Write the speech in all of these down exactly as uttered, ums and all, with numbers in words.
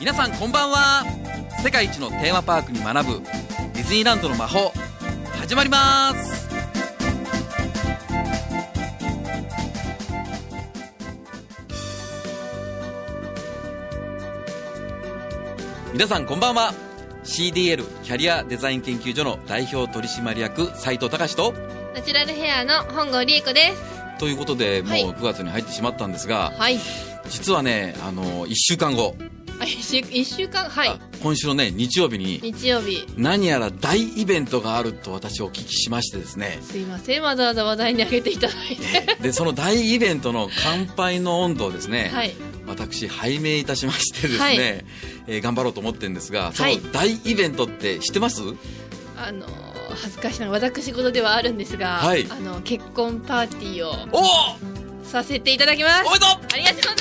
皆さんこんばんは。世界一のテーマパークに学ぶディズニーランドの魔法始まります。皆さんこんばんは。 シーディーエル キャリアデザイン研究所の代表取締役斉藤隆とナチュラルヘアの本郷理恵子です。 ということで、 はい、 もうくがつに入ってしまったんですが、 はい、 実はね、あのいっしゅうかんご、 あ 1, 週いっしゅうかん、はい、 今週のね日曜日に日曜日何やら大イベントがあると私お聞きしましてですね。 すいません、わざわざ話題に挙げていただいて、 でその大イベントの乾杯の温度をですね、はい、私拝命いたしましてですね、はい、えー、頑張ろうと思ってるんですが、その大イベントって知ってます？あの恥ずかしながら私事ではあるんですが、はい、あの結婚パーティーをさせていただきます。 おめでとう。 ありがとうござい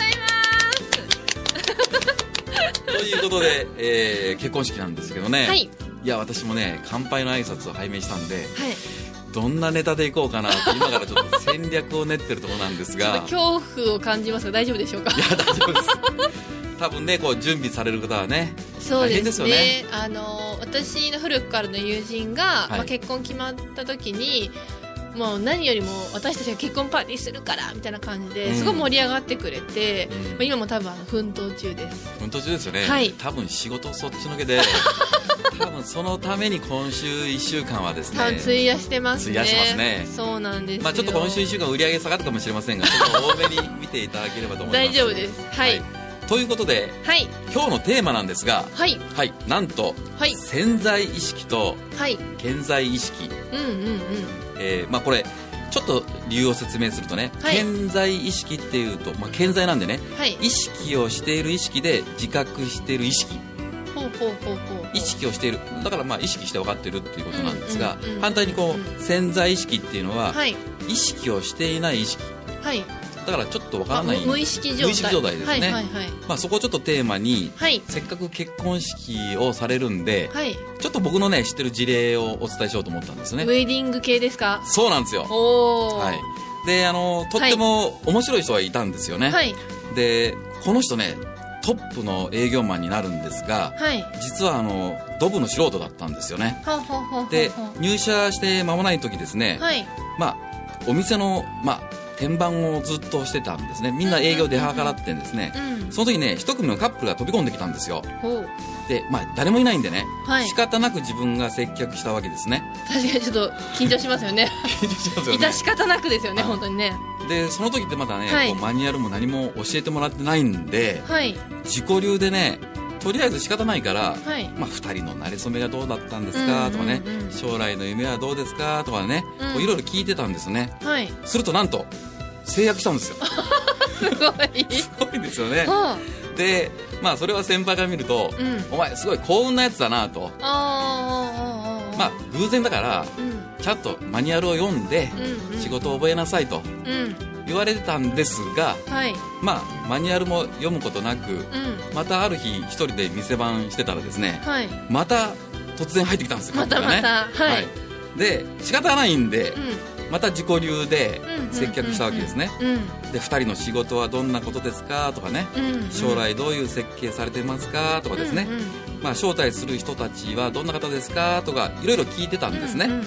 ますということで、えー、結婚式なんですけどね、はい、いや私もね乾杯の挨拶を拝命したんで、はい、どんなネタでいこうかなと今からちょっと戦略を練ってるところなんですが恐怖を感じますが大丈夫でしょうか？ いや大丈夫です多分ねこう準備される方はねそうですね、 大変ですよね。 あの私の古くからの友人が、はい、まあ、結婚決まった時にもう何よりも私たちが結婚パーティーするからみたいな感じですごい盛り上がってくれて、うん、まあ、今も多分あの奮闘中です。 奮闘中ですよね、 はい、 多分仕事そっちのけで多分そのために今週いっしゅうかんはですね費やしてますね。 費やしてますね。 そうなんですよ、 まあ、ちょっと今週いっしゅうかん売り上げ下がるかもしれませんがちょっと多めに見ていただければと思います大丈夫です、はい、はい、 ということで、はい、今日のテーマなんですが、はいはい、なんと、はい、潜在意識と顕在意識、うんうんうん、えーまあ、これちょっと理由を説明するとね、はい、顕在意識っていうと、まあ、顕在なんでね、はい、意識をしている意識で自覚している意識、ほうほうほうほう、意識をしている、だからまあ意識して分かってるっていうことなんですが、うんうんうん、反対にこう潜在意識っていうのは、はい、意識をしていない意識、はい、だからちょっと分からない無意識状態、 無意識状態ですね、はいはいはい、まあ、そこをちょっとテーマに、はい、せっかく結婚式をされるんで、はい、ちょっと僕のね知ってる事例をお伝えしようと思ったんですね。 ウェディング系ですか？ そうなんですよ。お、はい、であのとっても面白い人がいたんですよね、はい、でこの人ねトップの営業マンになるんですが、はい、実はあのドブの素人だったんですよね。ははははで入社して間もない時ですね、はい、まあ、お店の、まあ、天板をずっとしてたんですね。みんな営業出計らってんですね、うんうん、その時ね一組のカップルが飛び込んできたんですよ。で、まあ、誰もいないんでね、はい、仕方なく自分が接客したわけですね。 確かにちょっと緊張しますよね緊張しますよね。致し方なくですよね、はい、本当にね。 でその時ってまだね、はい、こうマニュアルも何も教えてもらってないんで、はい、自己流でねとりあえず仕方ないから、はい、まあ、ふたりの馴れ初めがどうだったんですかとかね、うんうんうん、将来の夢はどうですかとかね、うん、いろいろ聞いてたんですね、はい、するとなんと制約したんですよすごいすごいですよね、はあ、で、まあ、それは先輩から見ると、うん、お前すごい幸運なやつだなと、あ、まあ、偶然だから、うん、ちゃんとマニュアルを読んで、うんうん、仕事を覚えなさいと、うん、言われてたんですが、はい、まあ、マニュアルも読むことなく、うん、またある日一人で店番してたらですね、はい、また突然入ってきたんですよ、 またまた、はいはい、 で仕方ないんで、うん、また自己流で接客したわけですね、うんうんうん、でふたりの仕事はどんなことですかとかね、うんうん、将来どういう設計されてますかとかですね、うんうん、まあ、招待する人たちはどんな方ですかとかいろいろ聞いてたんですね、うんうんうんうん、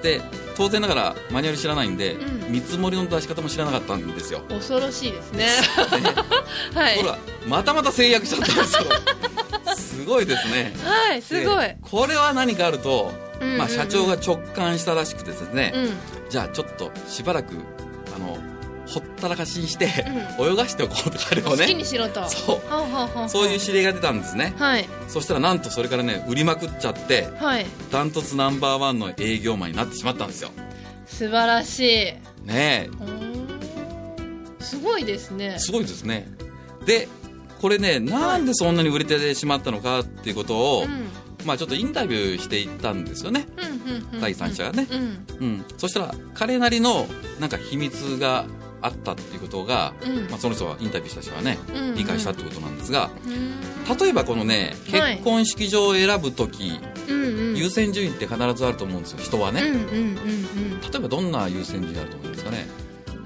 で当然ながらマニュアル知らないんで、うん、見積もりの出し方も知らなかったんですよ。 恐ろしいですねはい、ほらまたまた制約しちゃったんですよすごいですね。 はい、すごい。 これは何かあると、うんうんうん、まあ、社長が直感したらしくてですね、うん、じゃあちょっとしばらくあのほったらかしにして、うん、泳がしておこうとかあれをね、 好きにしろと、 そう、ははははそういう指令が出たんですね、はい、そしたらなんとそれからね売りまくっちゃって、はい、ダントツナンバーワンの営業マンになってしまったんですよ。 素晴らしいねえ、 すごいですね。 すごいですね。でこれねなんでそんなに売れてしまったのかっていうことを、うん、まあ、ちょっとインタビューしていったんですよね、うんうんうん、第三者がね、うんうん、そしたら彼なりのなんか秘密があったっていうことが、うん、まあ、その人はインタビューした人はね、うんうん、理解したってことなんですが、例えばこのね結婚式場を選ぶとき、はい、優先順位って必ずあると思うんですよ、人はね、うんうんうんうん、例えばどんな優先順位あると思いますかね。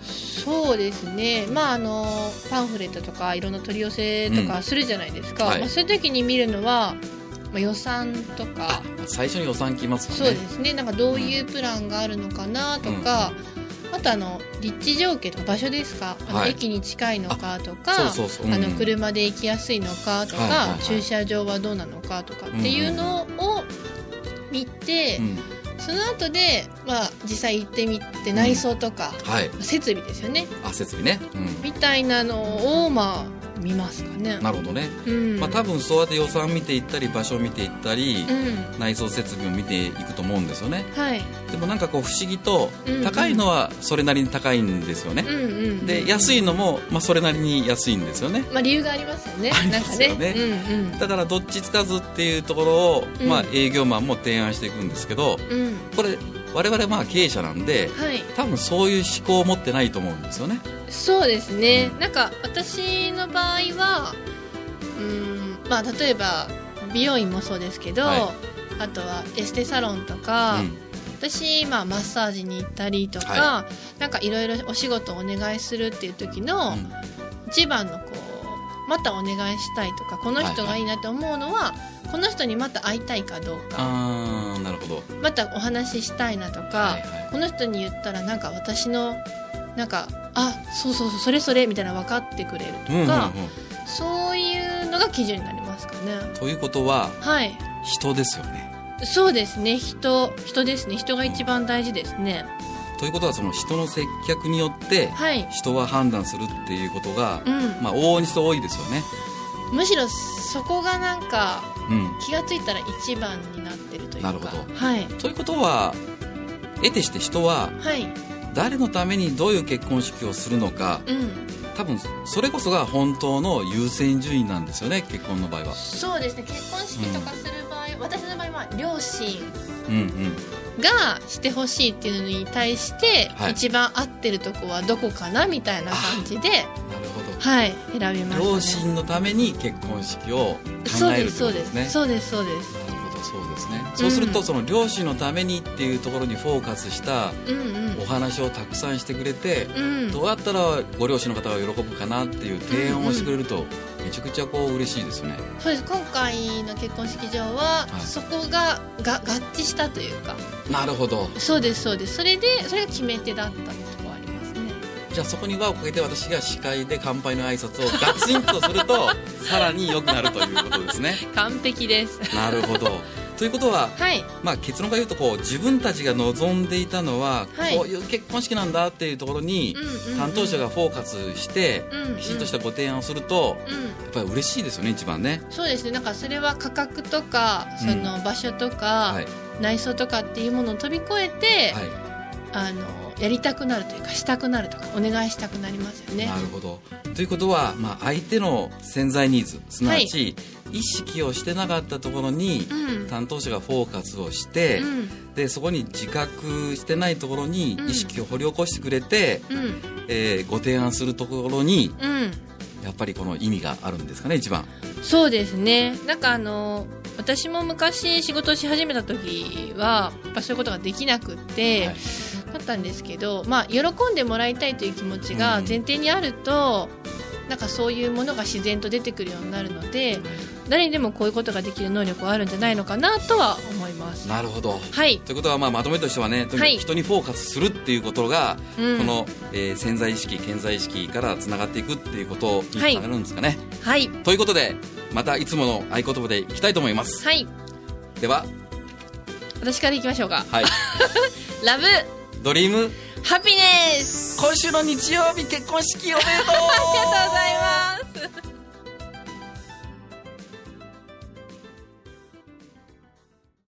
そうですね、まあ、あのパンフレットとかいろんな取り寄せとかするじゃないですか、うんはいまあ、そういう時に見るのは、まあ、予算とか最初に予算決ますかね。 そうですね、なんかどういうプランがあるのかなとか、うん、あとあの立地条件とか場所ですか、あの、はい、駅に近いのかとか、車で行きやすいのかとか、はいはいはい、駐車場はどうなのかとかっていうのを見て、うんうんその後で、まあ、実際行ってみて内装とか、うんはい、設備ですよねあ設備ね、うん、 みたいなのを、まあ、見ますかね。 なるほどね、うんまあ、多分そうやって予算見ていったり場所を見ていったり、うん、内装設備を見ていくと思うんですよね、はい、でもなんかこう不思議と、うんうん、高いのはそれなりに高いんですよね、うんうんうん、で安いのも、まあ、それなりに安いんですよね、 まあ、理由がありますよね。 ありますよね、うんうん、だからどっちつかずっていうところを、うんまあ、営業マンも提案していくんですけど、うん、これ我々まあ経営者なんで、はい、多分そういう思考を持ってないと思うんですよね。 そうですね、うん、なんか私の場合はうーん、まあ、例えば美容院もそうですけど、はい、あとはエステサロンとか、うん、私、まあ、マッサージに行ったりとか、はい、なんかいろいろお仕事をお願いするっていう時の、うん、一番のこうまたお願いしたいとかこの人がいいなと思うのは、はいはい、この人にまた会いたいかどうか、 あーなるほど、 またお話ししたいなとか、はいはい、この人に言ったらなんか私のなんかあそうそうそうそれそれみたいな分かってくれるとか、うんうんうん、そういうのが基準になりますかね。 ということは、はい、人ですよね。 そうですね、人人ですね。人が一番大事ですね、 うん、ということはその人の接客によって人は判断するっていうことが、はいまあ、往々にして多いですよね。 むしろそこがなんか、うん、気がついたら一番になってるというか。 なるほど、 はい、 ということは得てして人は、はい誰のためにどういう結婚式をするのか、うん、多分それこそが本当の優先順位なんですよね、結婚の場合は。 そうですね、結婚式とかする場合、うん、私の場合は両親がしてほしいっていうのに対して、うんうん、一番合ってるとこはどこかなみたいな感じで、なるほど、はい、選びましたね。 両親のために結婚式を考えるってことですね。 そうですそうですそうです。 そうですね、そうするとその両親のためにっていうところにフォーカスしたお話をたくさんしてくれて、うんうん、どうやったらご両親の方が喜ぶかなっていう提案をしてくれるとめちゃくちゃこう嬉しいですよね。 そうです。今回の結婚式場はそこが、が合致したというか。 なるほど。 そうですそうです。それでそれが決め手だったところはありますね。 じゃあそこに輪をかけて私が司会で乾杯の挨拶をガツンとするとさらに良くなるということですね。 完璧です。 なるほど。ということは、はいまあ、結論から言うとこう自分たちが望んでいたのは、はい、こういう結婚式なんだっていうところに、うんうんうん、担当者がフォーカスして、うんうん、きちんとしたご提案をすると、うん、やっぱり嬉しいですよね、一番ね。 そうですね、なんかそれは価格とかその場所とか、うんはい、内装とかっていうものを飛び越えて、はい、あのやりたくなるというかしたくなるとかお願いしたくなりますよね。 なるほど。ということは、まあ、相手の潜在ニーズすなわち、はい意識をしてなかったところに、うん、担当者がフォーカスをして、うん、でそこに自覚してないところに意識を掘り起こしてくれて、うんえー、ご提案するところに、うん、やっぱりこの意味があるんですかね、一番。 そうですね。なんかあの私も昔仕事をし始めた時はやっぱそういうことができなくって、はい、だったんですけど、まあ、喜んでもらいたいという気持ちが前提にあると、うん、なんかそういうものが自然と出てくるようになるので、誰にでもこういうことができる能力はあるんじゃないのかなとは思います。 なるほど、 はい、 ということは、まあ、まとめとしてはね、とにかく人にフォーカスするっていうことが、はい、この、えー、潜在意識顕在意識からつながっていくっていうことにつながるんですかね、はい、ということでまたいつもの合言葉でいきたいと思います、はい、では私からいきましょうか。はいラブドリームハピネス。 今週の日曜日結婚式おめでとうありがとうございます。